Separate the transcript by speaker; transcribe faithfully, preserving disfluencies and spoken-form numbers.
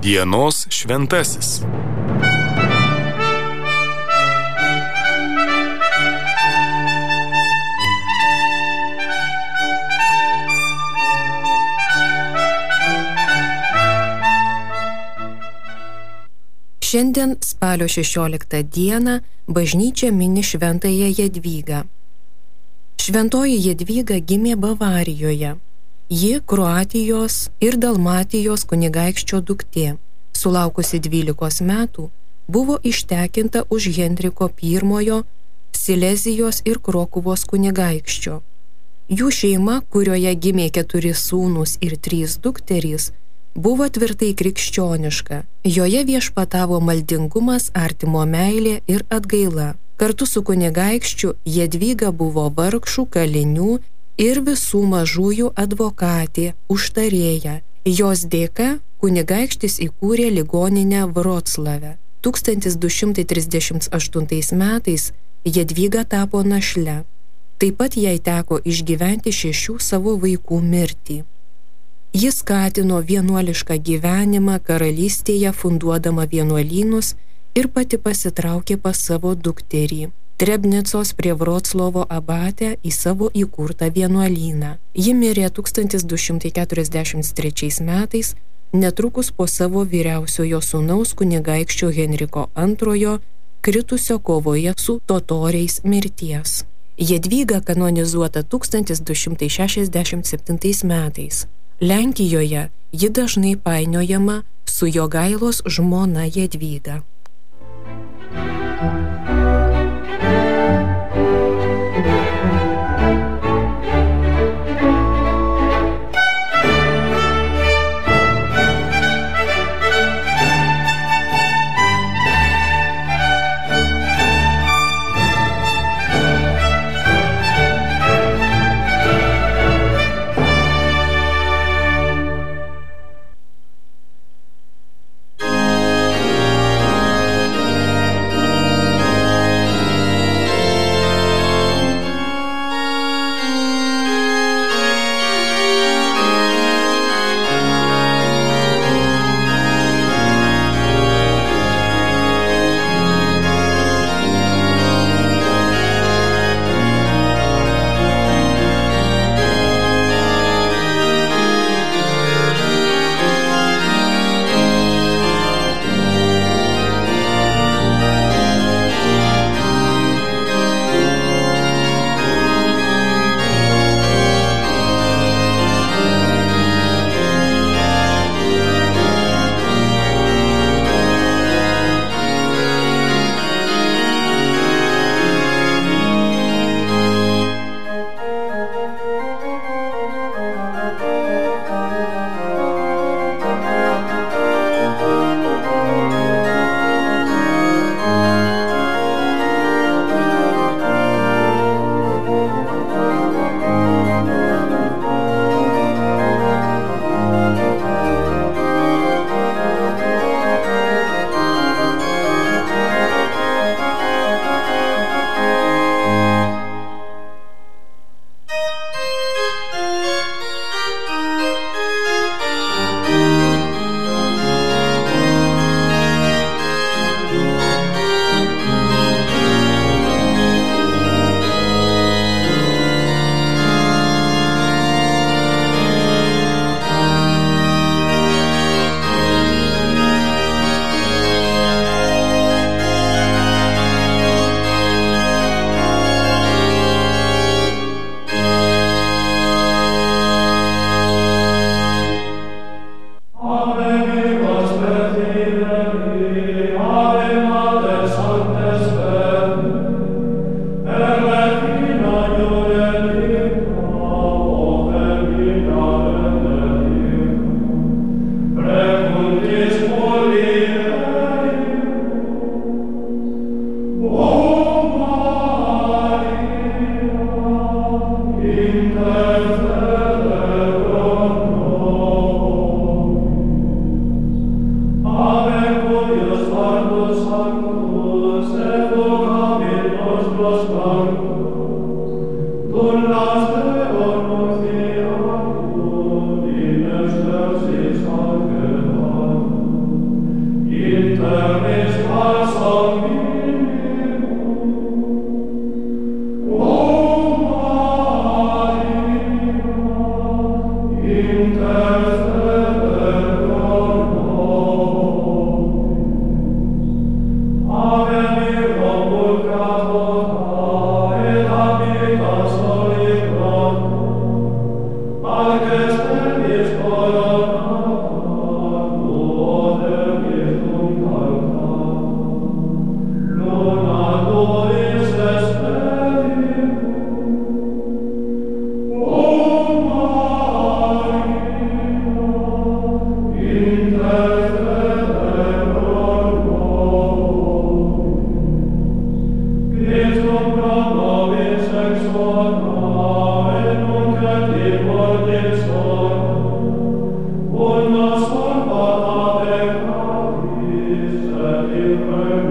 Speaker 1: Dienos šventasis.
Speaker 2: Šiandien spalio šešioliktą dieną bažnyčia mini šventąją Jadvygą. Šventoji Jadvyga gimė Bavarijoje. Ji Kroatijos ir Dalmatijos kunigaikščio duktė. Sulaukusi dvylikos metų, buvo ištekinta už Henriko pirmojo Silezijos ir Krokuvos kunigaikščio. Jų šeima, kurioje gimė keturi sūnūs ir trys dukterys, buvo tvirtai krikščioniška. Joje viešpatavo maldingumas, artimo meilė ir atgaila. Kartu su kunigaikščiu Jadvyga buvo vargšų, kalinių ir visų mažųjų advokatė, užtarėja. Jos dėka kunigaikštis įkūrė ligoninę Vroclave. tūkstantis du šimtai trisdešimt aštuntais metais Jadvyga tapo našle. Taip pat jai teko išgyventi šešių savo vaikų mirtį. Jis skatino vienuolišką gyvenimą karalystėje, funduodama vienuolynus, ir pati pasitraukė pas savo dukterį, Trebnicos prie Vroclavo abatę, į savo įkurtą vienuolyną. Ji mirė tūkstantis du šimtai keturiasdešimt trečiais metais, netrukus po savo vyriausiojo sūnaus kunigaikščio Henriko antrojo kritusio kovoje su totoriais mirties. Jadvyga kanonizuota tūkstantis du šimtai šešiasdešimt septintais metais. Lenkijoje ji dažnai painiojama su Jogailos žmona Jadvyga.
Speaker 3: Und das Wort war der Christ, der